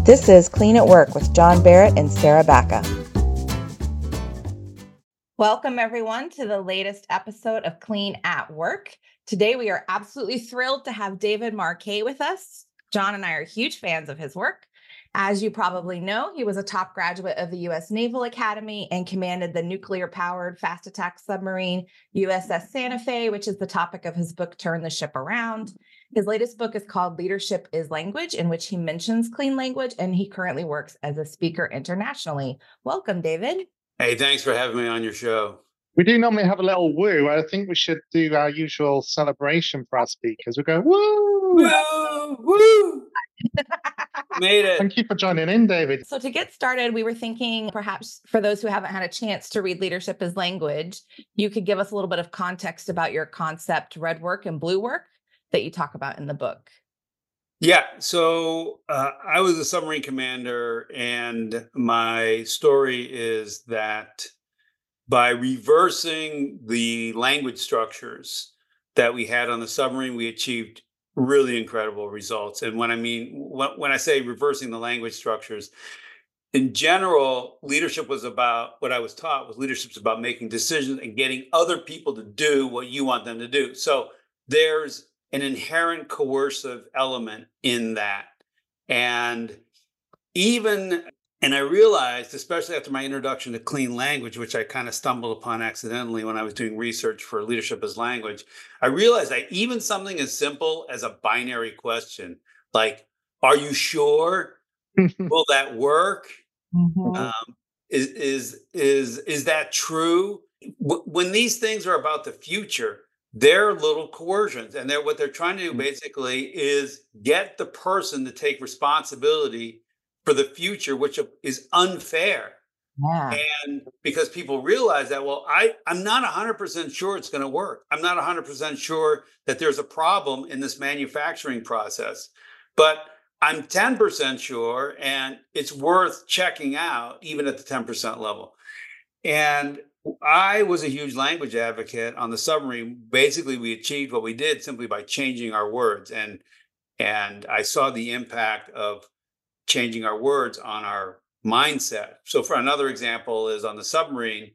This is Clean at Work with John Barrett and Sarah Bacca. Welcome, everyone, to the latest episode of Clean at Work. Today, we are absolutely thrilled to have David Marquet with us. John and I are huge fans of his work. As you probably know, he was a top graduate of the U.S. Naval Academy and commanded the nuclear-powered fast attack submarine USS Santa Fe, which is the topic of his book, Turn the Ship Around. His latest book is called Leadership is Language, in which he mentions clean language, and he currently works as a speaker internationally. Welcome, David. Hey, thanks for having me on your show. We do normally have a little woo. I think we should do our usual celebration for our speakers. We go, woo! Woo! Woo! Made it. Thank you for joining in, David. So to get started, we were thinking perhaps for those who haven't had a chance to read Leadership is Language, you could give us a little bit of context about your concept, red work and blue work, that you talk about in the book. Yeah, so I was a submarine commander, and my story is that by reversing the language structures that we had on the submarine, we achieved really incredible results. And when I say reversing the language structures, in general, leadership was about what I was taught was leadership's about making decisions and getting other people to do what you want them to do. So there's an inherent coercive element in that. And I realized, especially after my introduction to clean language, which I kind of stumbled upon accidentally when I was doing research for Leadership as Language, I realized that even something as simple as a binary question, like, are you sure? Will that work? Mm-hmm. Is that true? When these things are about the future, they're little coercions, and what they're trying to do basically is get the person to take responsibility for the future, which is unfair. Yeah. And because people realize that, well, I'm not 100% sure it's going to work. I'm not 100% sure that there's a problem in this manufacturing process, but I'm 10% sure, and it's worth checking out even at the 10% level. And I was a huge language advocate on the submarine. Basically, we achieved what we did simply by changing our words. And I saw the impact of changing our words on our mindset. So for another example is on the submarine,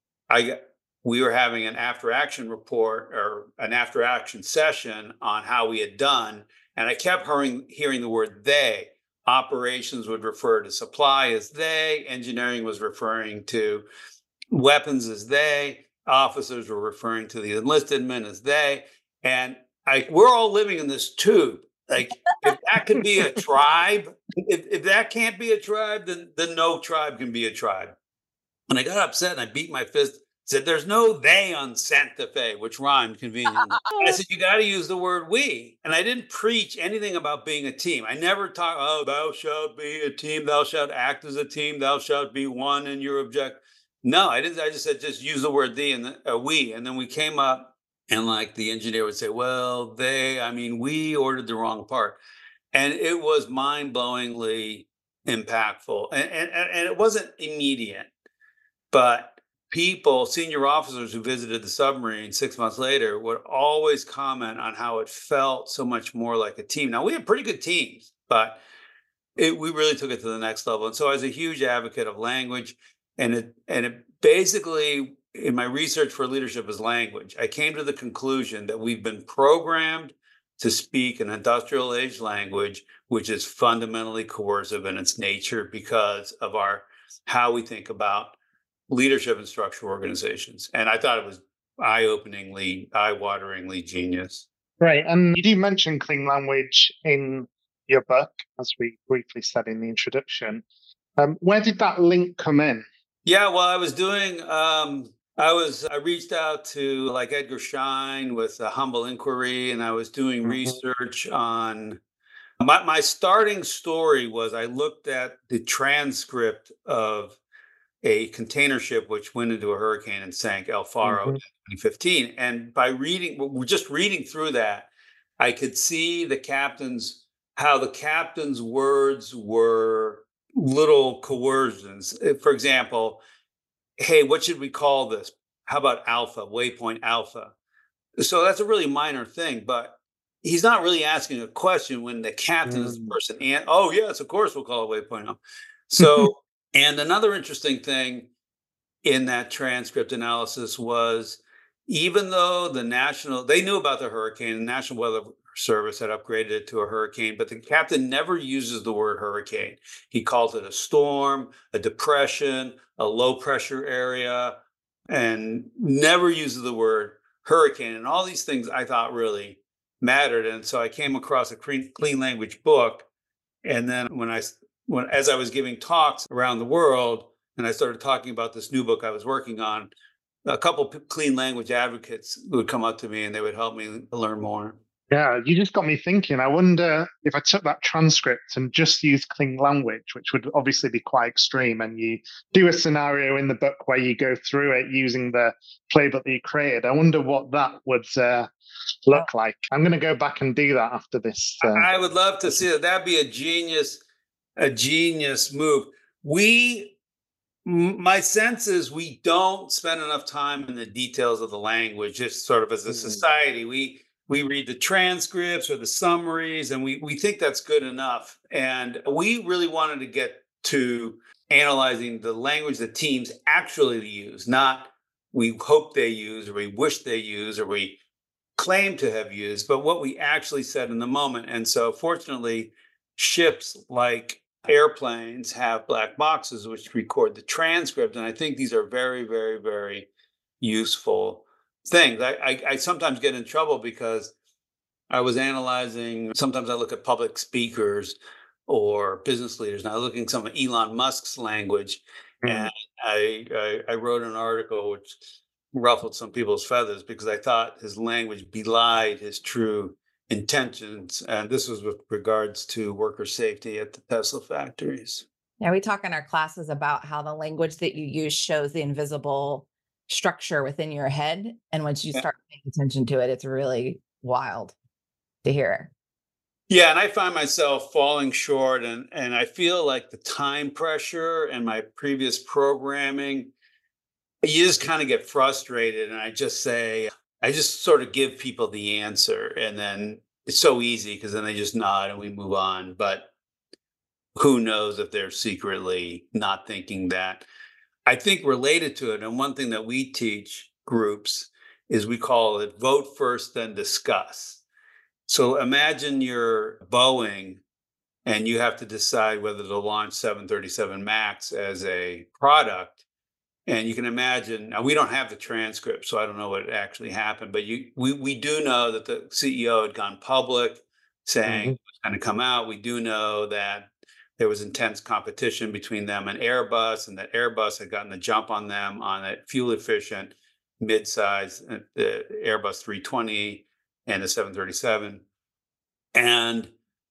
we were having an after action report or an after action session on how we had done. And I kept hearing the word they. Operations would refer to supply as they. Engineering was referring to weapons as they, officers were referring to the enlisted men as they, and we're all living in this tube. Like, if that could be a tribe, if that can't be a tribe, then no tribe can be a tribe. And I got upset and I beat my fist, said, there's no they on Santa Fe, which rhymed conveniently. I said, you got to use the word we. And I didn't preach anything about being a team. I never talk, oh, thou shalt be a team, thou shalt act as a team, thou shalt be one in your objective. No, I didn't. I just said, just use the word "the" and "we," and then we came up, and like the engineer would say, "Well, we ordered the wrong part," and it was mind-blowingly impactful, and it wasn't immediate, but senior officers who visited the submarine 6 months later would always comment on how it felt so much more like a team. Now we have pretty good teams, but we really took it to the next level, and so I was a huge advocate of language. And it basically, in my research for Leadership as Language, I came to the conclusion that we've been programmed to speak an industrial age language, which is fundamentally coercive in its nature because of how we think about leadership in structural organizations. And I thought it was eye-wateringly genius. Right. And you do mention clean language in your book, as we briefly said in the introduction. Where did that link come in? Yeah, well, I was doing, I reached out to like Edgar Schein with a Humble Inquiry, and I was doing research on, my starting story was I looked at the transcript of a container ship which went into a hurricane and sank, El Faro, in 2015. And by reading through that, I could see how the captain's words were little coercions. For example, hey, what should we call this? How about alpha, waypoint alpha? So that's a really minor thing, but he's not really asking a question when the captain is the person. And oh yes, of course we'll call it waypoint. So, and another interesting thing in that transcript analysis was, even though they knew about the hurricane, the National Weather Service had upgraded it to a hurricane, but the captain never uses the word hurricane. He calls it a storm, a depression, a low pressure area, and never uses the word hurricane. And all these things I thought really mattered. And so I came across a clean language book. And then as I was giving talks around the world, and I started talking about this new book I was working on, a couple clean language advocates would come up to me and they would help me learn more. Yeah, you just got me thinking. I wonder if I took that transcript and just used clean language, which would obviously be quite extreme, and you do a scenario in the book where you go through it using the playbook that you created. I wonder what that would look like. I'm going to go back and do that after this. I would love to see that. That'd be a genius move. My sense is we don't spend enough time in the details of the language. Just sort of as a society, we read the transcripts or the summaries, and we think that's good enough. And we really wanted to get to analyzing the language that teams actually use, not we hope they use, or we wish they use, or we claim to have used, but what we actually said in the moment. And so fortunately, ships like airplanes have black boxes which record the transcript. And I think these are very, very, very useful things. I sometimes get in trouble because I was analyzing, sometimes I look at public speakers or business leaders, and I was looking at some of Elon Musk's language. And I wrote an article which ruffled some people's feathers because I thought his language belied his true intentions. And this was with regards to worker safety at the Tesla factories. Yeah, we talk in our classes about how the language that you use shows the invisible structure within your head. And once you start paying attention to it, it's really wild to hear. Yeah, and I find myself falling short, and I feel like the time pressure and my previous programming, you just kind of get frustrated. And I just sort of give people the answer, and then it's so easy because then they just nod and we move on. But who knows if they're secretly not thinking that. I think related to it, and one thing that we teach groups is we call it vote first, then discuss. So imagine you're Boeing and you have to decide whether to launch 737 MAX as a product. And you can imagine, now we don't have the transcript, so I don't know what actually happened, but we do know that the CEO had gone public saying it was going to come out. We do know that there was intense competition between them and Airbus, and that Airbus had gotten the jump on them on a fuel efficient mid-size, the Airbus 320 and the 737. And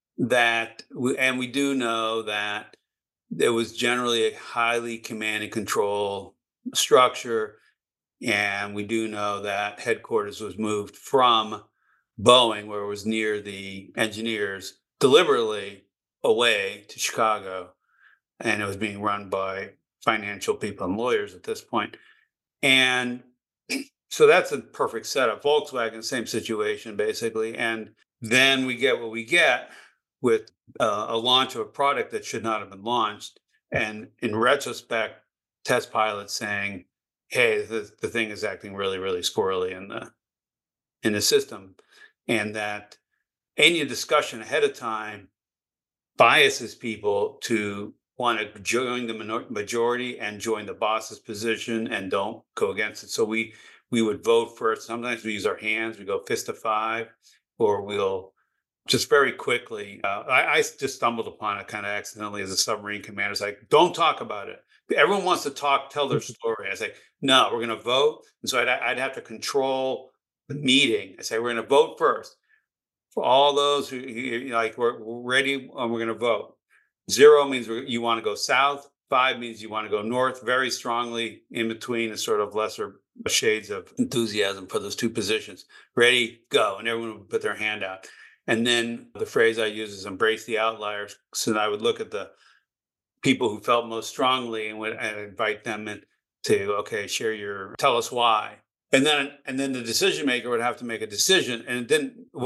we do know that there was generally a highly command and control structure. And we do know that headquarters was moved from Boeing, where it was near the engineers, deliberately away to Chicago. And it was being run by financial people and lawyers at this point. And so that's a perfect setup. Volkswagen, same situation, basically. And then we get what we get with a launch of a product that should not have been launched. And in retrospect, test pilots saying, hey, the thing is acting really, really squirrely in the system. And that any discussion ahead of time biases people to want to join the majority and join the boss's position and don't go against it. So we would vote first. Sometimes we use our hands. We go fist to five, or we'll just very quickly. I just stumbled upon it kind of accidentally as a submarine commander. It's like, don't talk about it. Everyone wants to tell their story. I say, no, we're going to vote. And so I'd have to control the meeting. I say, we're going to vote first. For all those who like, we're ready and we're going to vote. 0 means you want to go south. 5 means you want to go north. Very strongly in between is sort of lesser shades of enthusiasm for those two positions. Ready, go. And everyone would put their hand out. And then the phrase I use is embrace the outliers. So I would look at the people who felt most strongly and invite them in to, okay, tell us why. And then the decision maker would have to make a decision. And it wasn't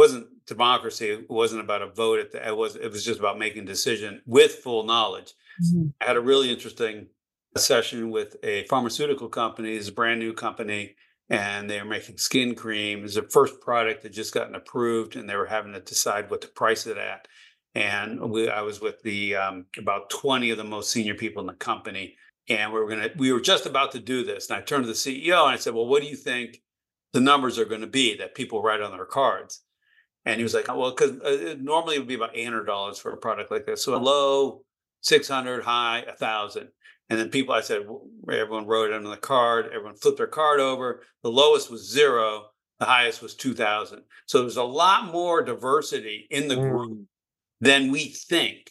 democracy. It wasn't about a vote. It was just about making a decision with full knowledge. I had a really interesting session with a pharmaceutical company. It's a brand new company, and they were making skin cream. It's the first product that just gotten approved, and they were having to decide what to price it at. And I was with the about 20 of the most senior people in the company, and we were just about to do this. And I turned to the CEO and I said, "Well, what do you think the numbers are going to be that people write on their cards?" And he was like, "Well, because normally it would be about $800 for a product like this. So low 600, high 1,000." And then I said, everyone wrote it on the card. Everyone flipped their card over. The lowest was 0. The highest was 2,000. So there's a lot more diversity in the group than we think.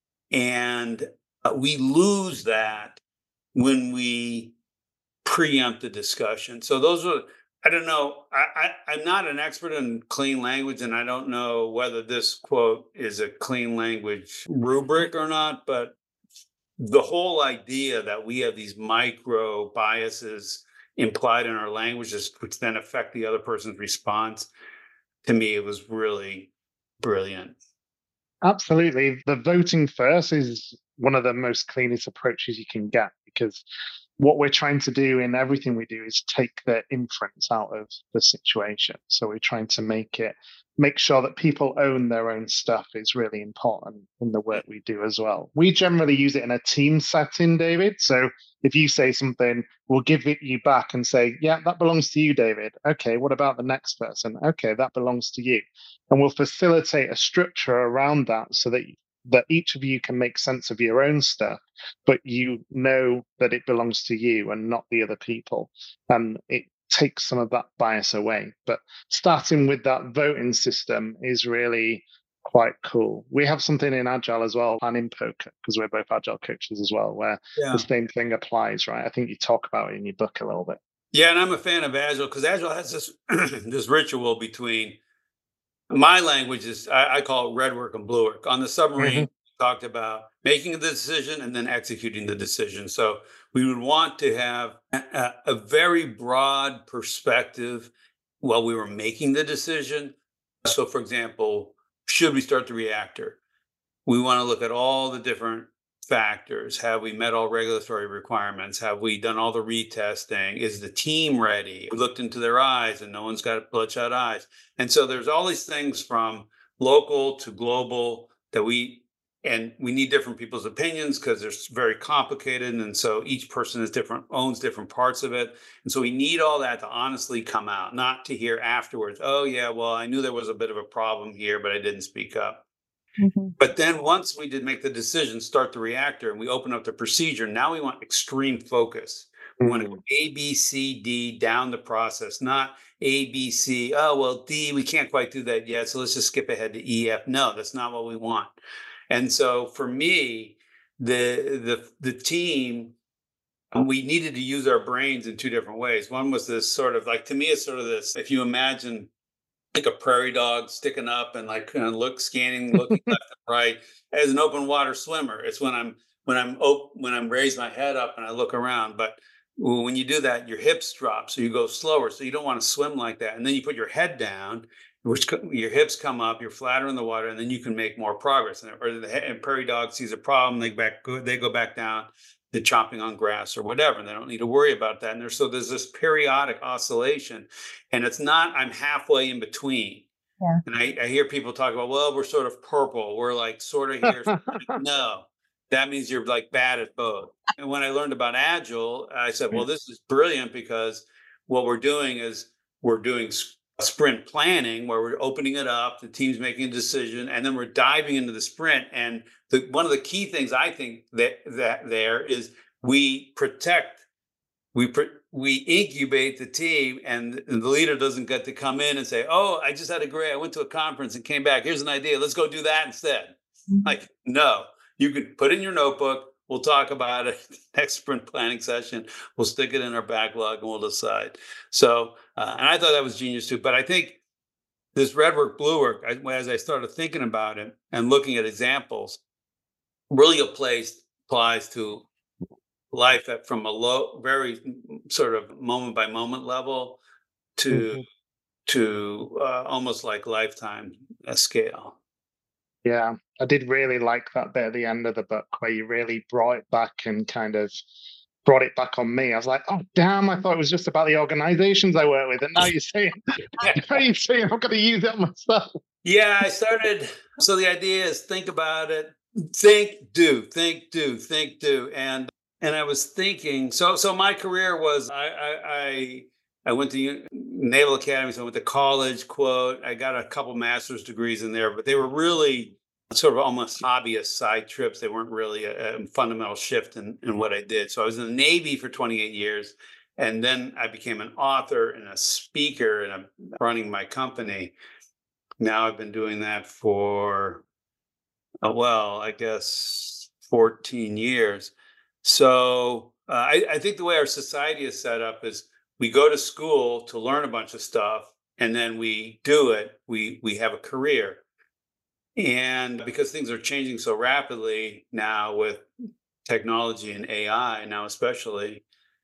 And we lose that when we preempt the discussion. So those are, I don't know, I'm not an expert in clean language, and I don't know whether this quote is a clean language rubric or not, but the whole idea that we have these micro biases implied in our languages, which then affect the other person's response, to me, it was really brilliant. Absolutely. The voting first is one of the most cleanest approaches you can get, because what we're trying to do in everything we do is take the inference out of the situation. So we're trying to make sure that people own their own stuff is really important in the work we do as well. We generally use it in a team setting, David. So if you say something, we'll give it you back and say, "Yeah, that belongs to you, David. Okay, what about the next person? Okay, that belongs to you." And we'll facilitate a structure around that so that each of you can make sense of your own stuff, but you know that it belongs to you and not the other people. And it takes some of that bias away. But starting with that voting system is really quite cool. We have something in Agile as well, and in Poker, because we're both Agile coaches as well, where the same thing applies, right? I think you talk about it in your book a little bit. Yeah, and I'm a fan of Agile because Agile has this this ritual between my language is I call it red work and blue work. On the submarine, we talked about making the decision and then executing the decision. So we would want to have a very broad perspective while we were making the decision. So, for example, should we start the reactor? We want to look at all the different factors. Have we met all regulatory requirements? Have we done all the retesting? Is the team ready? We looked into their eyes and no one's got bloodshot eyes. And so there's all these things from local to global that we need different people's opinions because they're very complicated. And so each person is different, owns different parts of it. And so we need all that to honestly come out, not to hear afterwards, "Oh yeah, well, I knew there was a bit of a problem here, but I didn't speak up." But then once we did make the decision, start the reactor, and we open up the procedure, now we want extreme focus. We want to go A, B, C, D down the process, not A, B, C. Oh, well, D, we can't quite do that yet. So let's just skip ahead to E, F. No, that's not what we want. And so for me, the team, we needed to use our brains in two different ways. One was this sort of like, to me, it's sort of this, if you imagine like a prairie dog sticking up and like kind of scanning, looking left and right as an open water swimmer. It's when I'm raised my head up and I look around. But when you do that, your hips drop, so you go slower. So you don't want to swim like that. And then you put your head down, which your hips come up, you're flatter in the water, and then you can make more progress. And prairie dog sees a problem, they go back down. They're chomping on grass or whatever, and they don't need to worry about that. And so there's this periodic oscillation, and it's not, I'm halfway in between. Yeah. And I hear people talk about, well, we're sort of purple. We're like sort of here. No, that means you're like bad at both. And when I learned about Agile, I said, well, this is brilliant because what we're doing is we're doing sprint planning where we're opening it up, the team's making a decision, and then we're diving into the sprint. And one of the key things I think that there is we incubate the team, and the leader doesn't get to come in and say, "Oh, I just had I went to a conference and came back. Here's an idea. Let's go do that instead." Like, no, you can put in your notebook. We'll talk about it next sprint planning session. We'll stick it in our backlog and we'll decide. So, and I thought that was genius too. But I think this red work, blue work, as I started thinking about it and looking at examples, really applies to life from a very sort of moment by moment level to almost like lifetime scale. Yeah, I did really like that bit at the end of the book where you really brought it back and kind of brought it back on me. I was like, oh damn, I thought it was just about the organizations I work with, and now you're saying, now you're saying I'm going to use it myself. Yeah, I started. So the idea is think about it, think, do, think, do, and I was thinking. So my career was I went to Naval Academy, so I went to college. Quote, I got a couple master's degrees in there, but they were really sort of almost hobbyist side trips. They weren't really a fundamental shift in what I did. So I was in the Navy for 28 years. And then I became an author and a speaker, and I'm running my company. Now I've been doing that for, I guess 14 years. So I think the way our society is set up is we go to school to learn a bunch of stuff, and then we do it. We have a career. And because things are changing so rapidly now with technology and AI now, especially,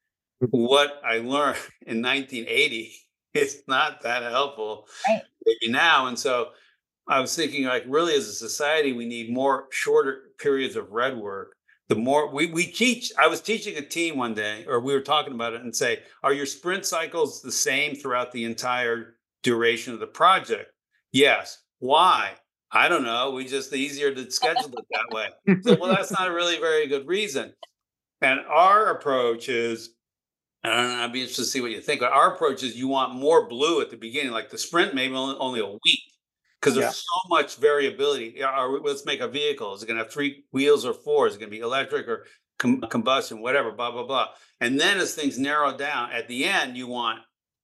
what I learned in 1980 is not that helpful maybe now. And so I was thinking, like, really, as a society, we need more shorter periods of red work. The more we teach, I was teaching a team one day, or we were talking about it, and say, are your sprint cycles the same throughout the entire duration of the project? Yes. Why? I don't know. We just easier to schedule it that way. So, well, that's not a really very good reason. And our approach is, I don't know, I'd be interested to see what you think. But our approach is you want more blue at the beginning, like the sprint, maybe only a week, because there's so much variability. Let's make a vehicle. Is it going to have 3 wheels or 4? Is it going to be electric or combustion, whatever, blah, blah, blah. And then as things narrow down, at the end, you want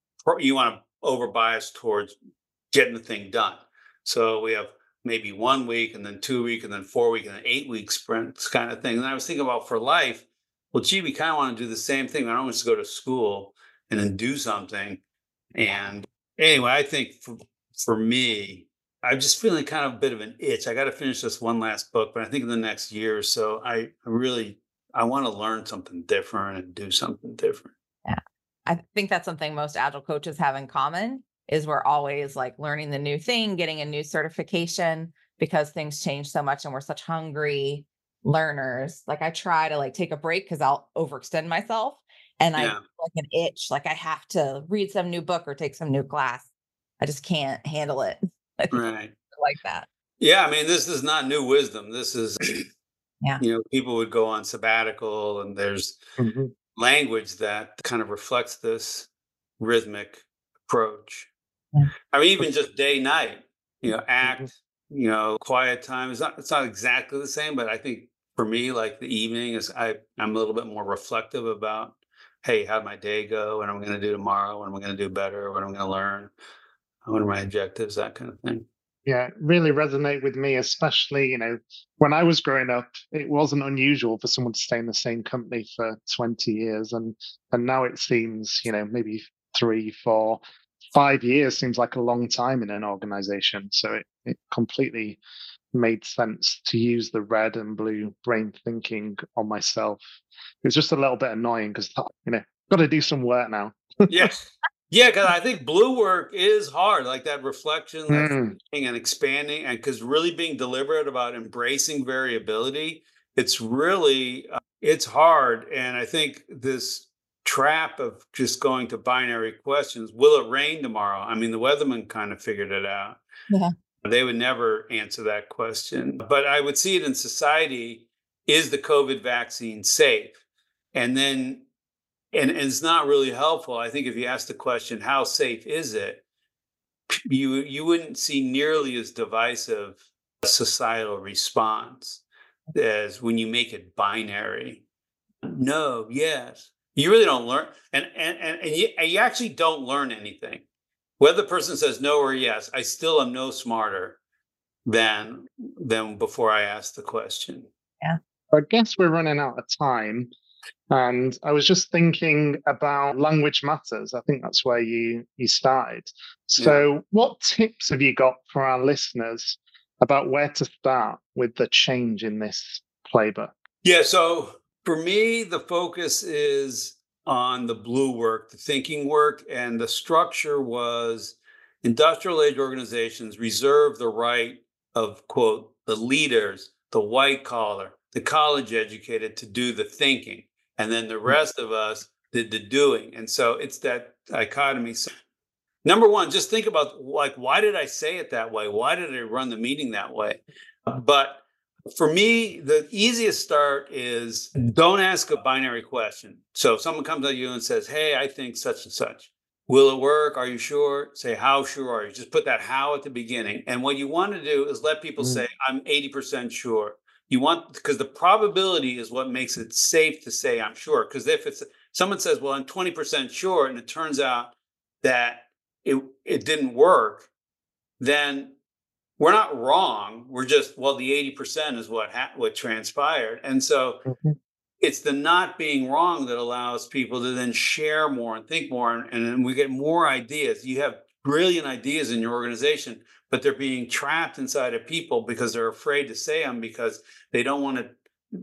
to over bias towards getting the thing done. So we have maybe 1 week, and then 2 week, and then 4 week, and then 8 week sprints kind of thing. And I was thinking about for life, well, gee, we kind of want to do the same thing. I don't want to go to school and then do something. And anyway, I think for me, I'm just feeling kind of a bit of an itch. I got to finish this one last book, but I think in the next year or so, I want to learn something different and do something different. Yeah. I think that's something most Agile coaches have in common is we're always like learning the new thing, getting a new certification because things change so much and we're such hungry learners. Like I try to like take a break because I'll overextend myself and I like an itch, like I have to read some new book or take some new class. I just can't handle it. Right. Like that. Yeah. I mean, this is not new wisdom. This is, people would go on sabbatical, and there's language that kind of reflects this rhythmic approach. Yeah. I mean, even just day, night, act, quiet time it's not exactly the same, but I think for me, like the evening is, I'm a little bit more reflective about, hey, how'd my day go? What am I going to do tomorrow? What am I going to do better? What am I going to learn? What are my objectives? That kind of thing. Yeah, it really resonate with me, especially, when I was growing up, it wasn't unusual for someone to stay in the same company for 20 years. And now it seems, maybe 3, 4, 5 years seems like a long time in an organization. So it completely made sense to use the red and blue brain thinking on myself. It was just a little bit annoying because, got to do some work now. Yes. Yeah, because I think blue work is hard, like that reflection, that thinking and expanding, and because really being deliberate about embracing variability, it's really, it's hard. And I think this trap of just going to binary questions, will it rain tomorrow? I mean, the weatherman kind of figured it out. Yeah. They would never answer that question. But I would see it in society, is the COVID vaccine safe? And then, and it's not really helpful. I think if you ask the question, how safe is it? You wouldn't see nearly as divisive a societal response as when you make it binary. No, yes. You really don't learn. And you actually don't learn anything. Whether the person says no or yes, I still am no smarter than before I asked the question. Yeah. I guess we're running out of time. And I was just thinking about language matters. I think that's where you started. So what tips have you got for our listeners about where to start with the change in this playbook? Yeah, so for me, the focus is on the blue work, the thinking work, and the structure was industrial age organizations reserve the right of, quote, the leaders, the white collar, the college educated to do the thinking. And then the rest of us did the doing. And so it's that dichotomy. So, number one, just think about, like, why did I say it that way? Why did I run the meeting that way? But for me, the easiest start is don't ask a binary question. So if someone comes to you and says, hey, I think such and such. Will it work? Are you sure? Say, how sure are you? Just put that how at the beginning. And what you want to do is let people say, I'm 80% sure. You want, because the probability is what makes it safe to say, I'm sure. Because if it's someone says, well, I'm 20% sure, and it turns out that it didn't work, then we're not wrong. We're just, well, the 80% is what transpired. And so it's the not being wrong that allows people to then share more and think more. And then we get more ideas. You have brilliant ideas in your organization, but they're being trapped inside of people because they're afraid to say them because they don't want to.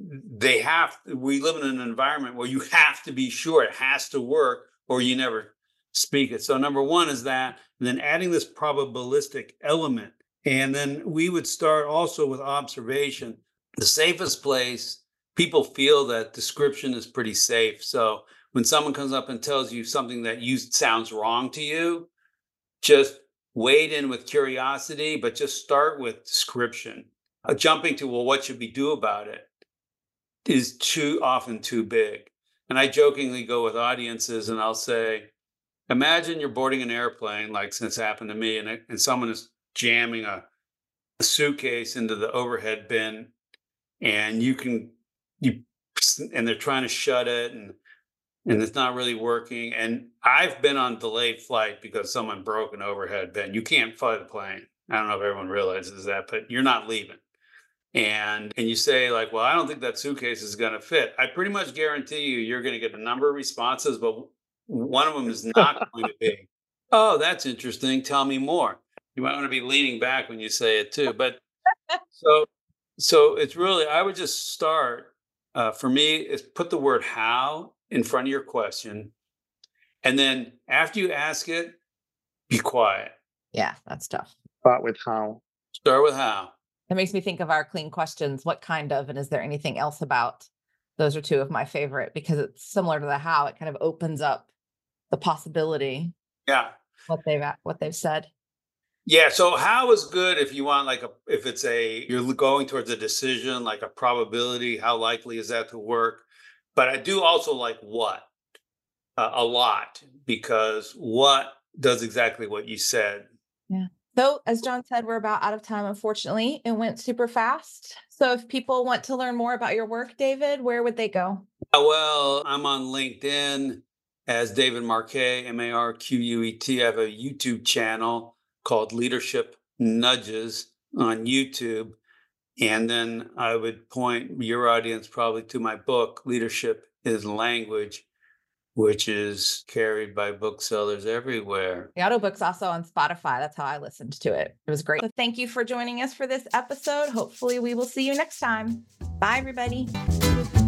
We live in an environment where you have to be sure it has to work or you never speak it. So number one is that, and then adding this probabilistic element. And then we would start also with observation. The safest place, people feel that description is pretty safe. So when someone comes up and tells you something that sounds wrong to you, just wade in with curiosity, but just start with description. Jumping to, well, what should we do about it is too often too big. And I jokingly go with audiences and I'll say, imagine you're boarding an airplane, like it's happened to me, and someone is jamming a suitcase into the overhead bin, and and they're trying to shut it, and it's not really working. And I've been on delayed flight because someone broke an overhead bin. You can't fly the plane. I don't know if everyone realizes that, but you're not leaving. And you say, like, well, I don't think that suitcase is going to fit. I pretty much guarantee you're going to get a number of responses, but one of them is not going to be, oh, that's interesting. Tell me more. You might want to be leaning back when you say it too. But so it's really, I would just start, for me, is put the word how in front of your question. And then after you ask it, be quiet. Yeah, that's tough. Start with how. Start with how. That makes me think of our clean questions. What kind of, and is there anything else about? Those are two of my favorite because it's similar to the how. It kind of opens up the possibility. Yeah. What they've said. Yeah. So how is good if you want, like, you're going towards a decision, like a probability, how likely is that to work? But I do also like what a lot, because what does exactly what you said. Yeah. So as John said, we're about out of time, unfortunately. It went super fast. So if people want to learn more about your work, David, where would they go? Well, I'm on LinkedIn as David Marquet, Marquet. I have a YouTube channel called Leadership Nudges on YouTube. And then I would point your audience probably to my book, Leadership is Language, which is carried by booksellers everywhere. The audiobook's also on Spotify. That's how I listened to it. It was great. So thank you for joining us for this episode. Hopefully we will see you next time. Bye, everybody.